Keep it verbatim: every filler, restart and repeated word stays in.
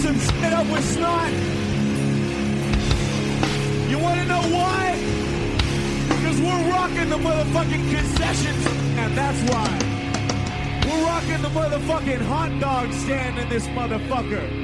some shit up with snot. You want to know why? Because we're rocking the motherfucking concessions, and that's why. We're rocking the motherfucking hot dog stand in this motherfucker.